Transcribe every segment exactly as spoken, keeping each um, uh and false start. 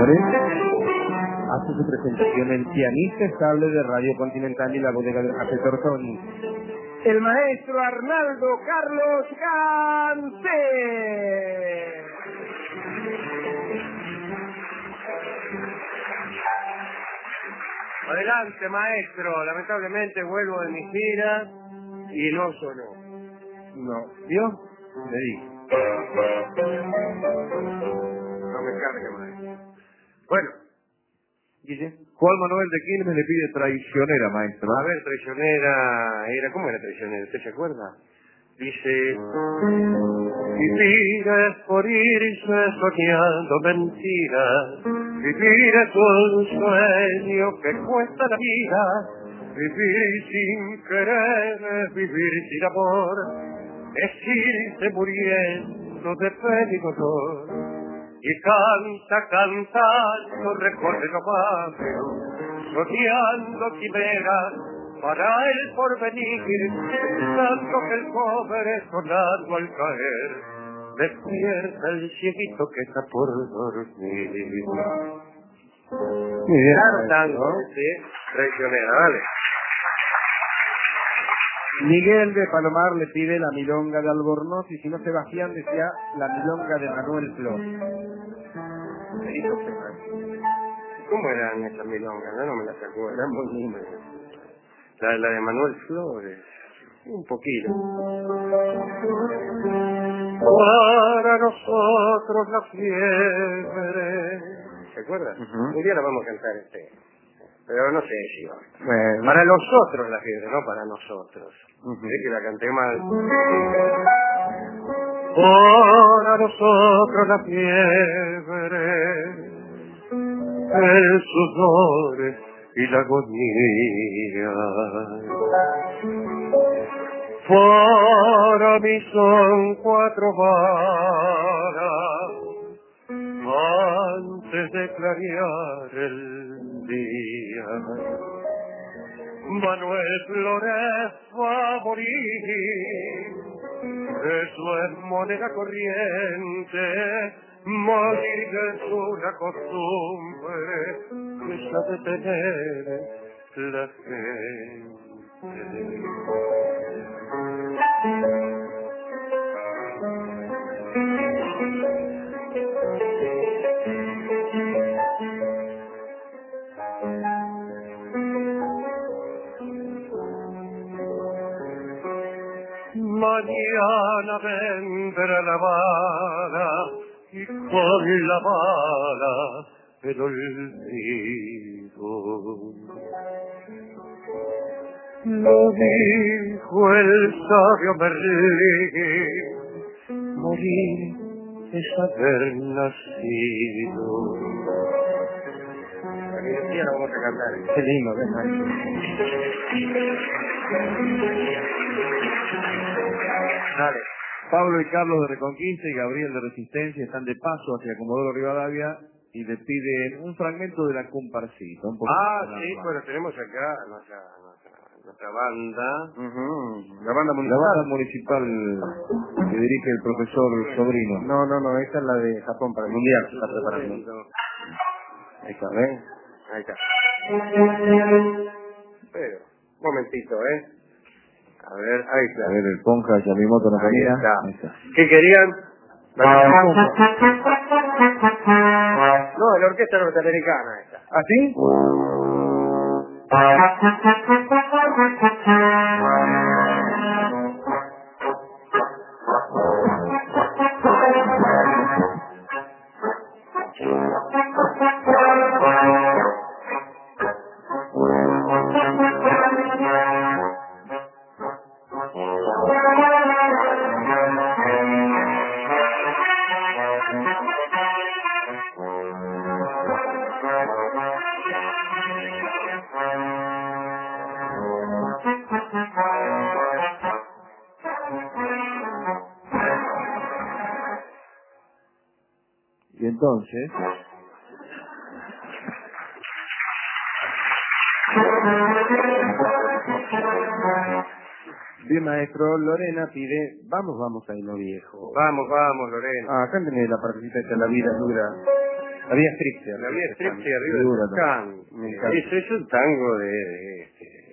señores, hace su presentación el pianista estable de Radio Continental y la bodega del Café Tortoni, el maestro Arnaldo Carlos Gante. Adelante, maestro. Lamentablemente vuelvo de mi gira y no sonó. No, ¿vio? Le dije. No me cargue, maestro. Bueno. Guille. Juan Manuel de Quilmes le pide Traicionera, maestro. A ver, Traicionera era... ¿Cómo era Traicionera? ¿Usted se acuerda? Dice... Vivir es por irse soñando mentiras. Vivir es un sueño que cuesta la vida. Vivir sin querer, vivir sin amor. Es irse muriendo de pena y dolor. Y canta, cantando, recorre lo barrio, soñando quimeras para el porvenir, pensando que el pobre sonando al caer, despierta el cieguito que está por dormir. Muy bien, Cantando, sí, Traicionera, vale. Miguel de Palomar le pide la milonga de Albornoz y si no Sebastián decía la milonga de Manuel Flor. ¿Cómo eran esas milongas? No, no me las acuerdo, eran muy lindas. La, la de Manuel Flores, un poquito. Para nosotros la fiebre. ¿Se acuerda? Uh-huh. Un día la vamos a cantar este. Pero no sé si va. Bueno. Para nosotros la fiebre, no para nosotros. Uh-huh. ¿Sí? Que la canté mal. Para nosotros la fiebre, el sudor y la agonía. Para mí son cuatro varas antes de clarear el día. Manuel Flores va a morir, eso es moneda corriente, morir es una costumbre que sabe tener la gente. Mañana vendrá la bala y con la bala el olvido. Lo dijo el sabio Merlín, morir es haber nacido. Aquí decía, la vamos a cantar. Qué lindo, qué lindo. Dale. Pablo y Carlos de Reconquista y Gabriel de Resistencia están de paso hacia Comodoro Rivadavia y le piden un fragmento de la comparsita. Un Ah, sí, bueno, tenemos acá nuestra, nuestra, nuestra banda. Uh-huh. La banda municipal. La banda municipal que dirige el profesor Sobrino. No, no, no, esta es la de Japón para el Mundial, se está preparando. Ahí está, ¿ven? Ahí está. Pero, un momentito, ¿eh? A ver, ahí está. A ver, el Ponja Yamimoto no tenía. Ahí está. Ahí está. ¿Qué querían? No, la orquesta norteamericana esta. ¿Ah, sí? Y entonces... Bien, maestro, Lorena pide, vamos, vamos a Hino Viejo. Vamos, vamos, Lorena. Ah, cánteme la partecita de La vida dura. La vía Striptease. La vía Striptease arriba del volcán. Ese es un tango de, de,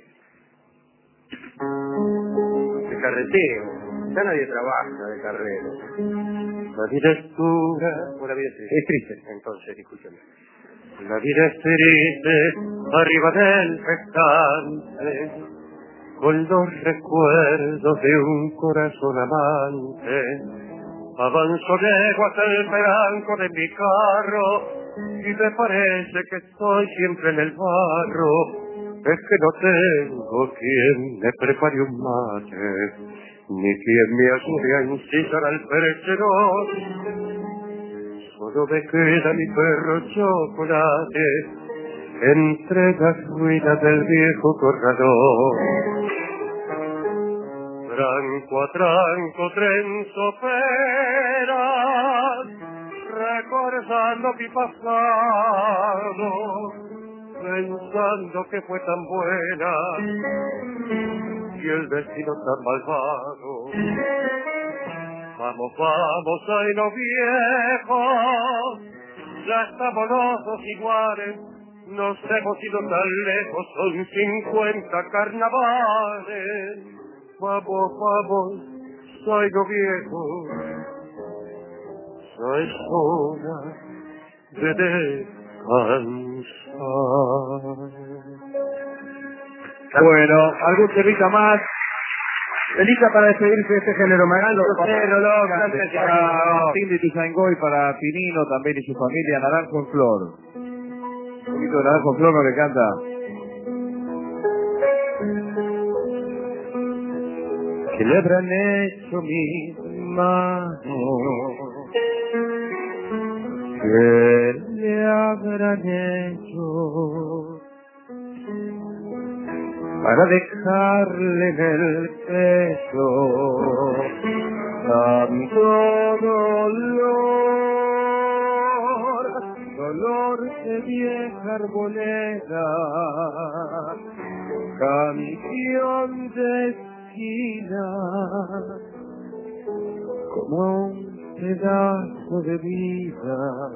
de, de carreteo. Ya nadie trabaja de carrera. La vida es dura. O la vida es triste. Es triste. Entonces, discúlpeme. La vida es triste, arriba del pescante, con los recuerdos de un corazón amante. Avanzo llego hasta el peranco de mi carro, y me parece que estoy siempre en el barro. Es que no tengo quien me prepare un mate, ni quien me ayude a incitar al perchero. Solo me queda mi perro Chocolate entre las ruinas del viejo corredor. Tranco a tranco trenzo peras, recordando mi pasado, pensando que fue tan buena y el destino tan malvado. Vamos, vamos, ay no viejos, ya estamos los dos iguales, nos hemos ido tan lejos, son cincuenta carnavales. Vamos, vamos, soy no viejo, soy hora de descansar. Bueno, algún temita más. Elisa para despedirse de este género maestro. Para Cindy Tuzangoy, para Pinino también y su familia, Naranjo en Flor. Un poquito de Naranjo en Flor no le canta. ¿Qué le habrán hecho mis manos? ¿Qué le habrán hecho para dejarle en el pecho tanto dolor, dolor de vieja arboleda, canción de esquina, como un pedazo de vida,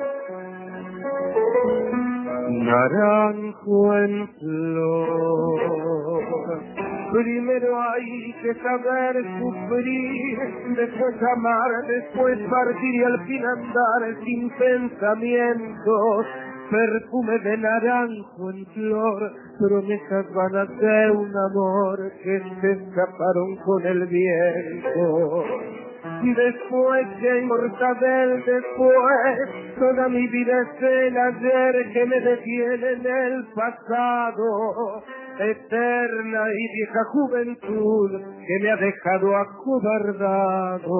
naranjo en flor. Primero hay que saber sufrir, después amar, después partir y al fin andar sin pensamientos. Perfume de naranjo en flor, promesas vanas de un amor que se escaparon con el viento. Después de mortadel, después, toda mi vida es el ayer que me detiene en el pasado. Eterna y vieja juventud que me ha dejado acobardado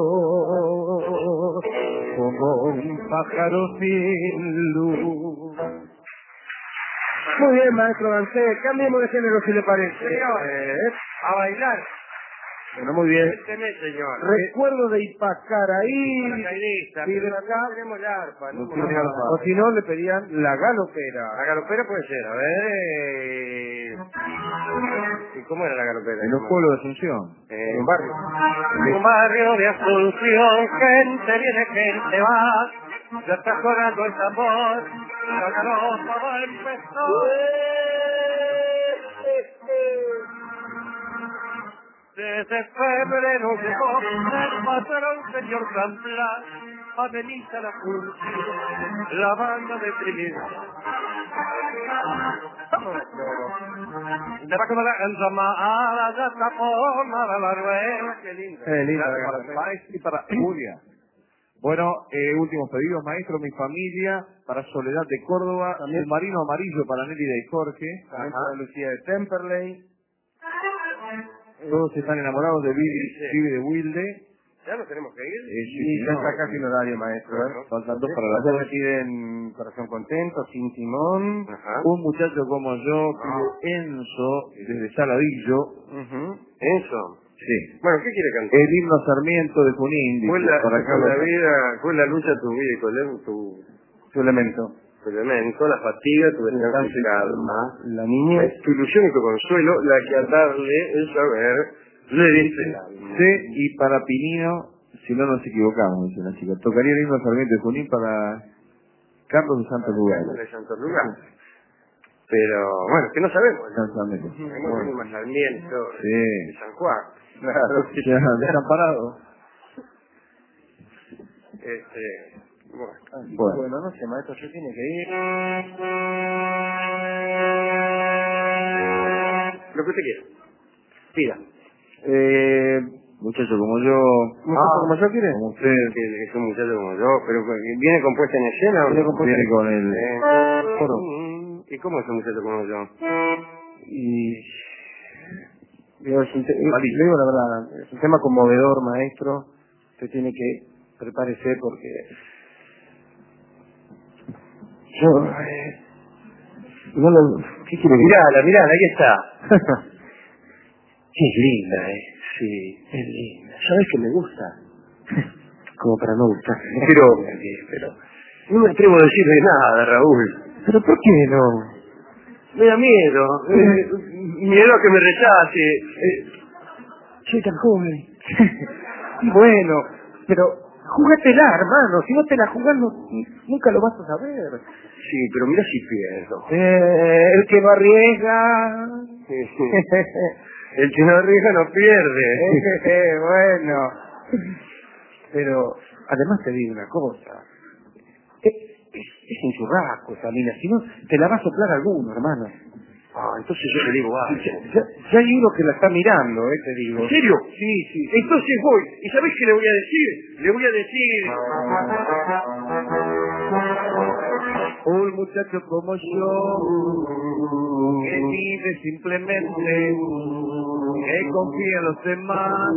como un pájaro sin luz. Muy bien, maestro Dancé, cambiemos de género si le parece. Eh, a bailar. Bueno, muy bien. Cuénteme, señor. Recuerdo de Ipacaraí. Paracaidista, Sí, pero acá. no tenemos el arpa. No tiene arpa. O si no, le pedían la galopera. La galopera puede ser, a ver. Eh... ¿Y cómo era la galopera? En un pueblo de Asunción. Eh, En un barrio. En un barrio de Asunción, gente viene, gente va. Ya está sonando el tambor. La garopa va a empezar. Desde febrero llegó el patrón señor San Blas, ameniza la curva, la banda de primera. De vaca la ensamada, ya está formada la rueda. Qué linda. Qué linda. Para el país y para Julia. Bueno, eh, últimos pedidos, maestro, mi familia, para Soledad de Córdoba, el marino amarillo para Nélida y Jorge, también para Lucía de Temperley. Todos están enamorados de Vivi, Sí, sí. Vivi de Wilde. ¿Ya no tenemos que ir? Eh, sí, Sí, sí, ya no, está casi en horario, maestro. ¿eh? Bueno, faltan dos para Las las dos dos. me piden Corazón Contento, Sin Timón. Ajá. Un muchacho como yo, pide Enzo, desde Saladillo. Uh-huh. Eso. Sí. Bueno, ¿qué quiere cantar? El himno Sarmiento de Junín. Fue dice, la, para fue la Carlos. vida, fue la lucha tu vida y con él, tu, tu elemento. Tu elemento, la fatiga, tu descanso y calma. La niñez, tu ilusión y tu consuelo, la que al darle el saber le dice el alma. Sí, y para Pinino, si no nos equivocamos, dice la chica. Tocaría el himno Sarmiento de Junín para Carlos de Santos Lugares. De Santos Lugares. Pero, bueno, que no sabemos. Exactamente. Hemos tenido más Sarmiento Sí. de San Juan. Claro, ya desamparado. Este, bueno. Bueno. bueno, no sé, maestro, yo tiene que ir. Lo que usted quiera. Tira. Eh, muchacho como yo. ¿Muchacho Ah, como yo quiere? Como usted. Que, que es un muchacho como yo, pero ¿viene compuesta en escena o Viene no? compuesta Viene con el Eh, coro. mm, ¿Y cómo es un muchacho como yo? Y digo, es un te- le digo la verdad, es un tema conmovedor, maestro. Usted tiene que prepárese porque yo eh, no lo, ¿qué quiere que Mirala, mirala, ahí está. Es linda, eh. Sí. es linda? ¿Sabes que me gusta? Como para no gustar. Pero, pero no me atrevo a decirle nada, Raúl. pero ¿por qué no? Me da miedo. Eh, miedo a que me rechace. Eh, soy tan joven. Bueno, pero júgatela, hermano. Si no te la jugás, no, nunca lo vas a saber. Sí, pero mira si pierdo. Eh, el que no arriesga. El que no arriesga no pierde. Eh, bueno. Pero, además te digo una cosa. Es, es, es un churrasco esa mina. Si no, te la va a soplar alguno, hermano. Ah, entonces yo le digo algo. Ya, ya, ya hay uno que la está mirando, eh, te digo. ¿En serio? Sí, sí. Entonces voy. ¿Y sabés qué le voy a decir? Le voy a decir... Un muchacho como yo, que vive simplemente, que confía en los demás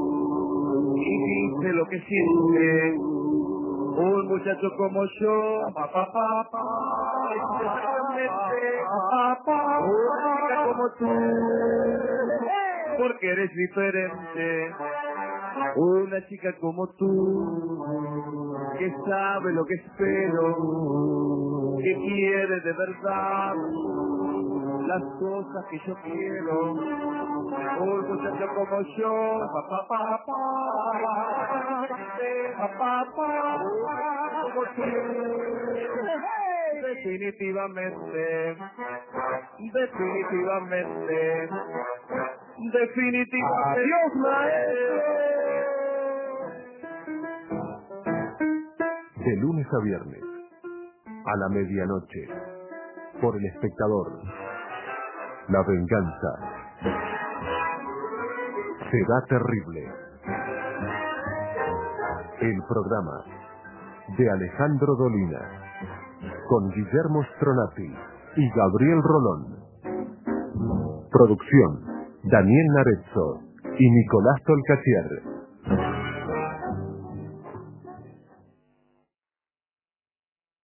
y dice lo que siente. Un muchacho como yo, pa, pa, pa, pa, simplemente, pa, pa, una chica como tú, porque eres diferente. Una chica como tú, que sabe lo que espero, que quiere de verdad las cosas que yo quiero. Un muchacho como yo, pa, pa, pa, pa, pa, pa, pa, como tú. Definitivamente, definitivamente, definitivamente. Dios, maestro. De lunes a viernes, a la medianoche, por El Espectador. La venganza será terrible. El programa de Alejandro Dolina, con Guillermo Stronati y Gabriel Rolón. Producción, Daniel Narezzo y Nicolás Tolcatier.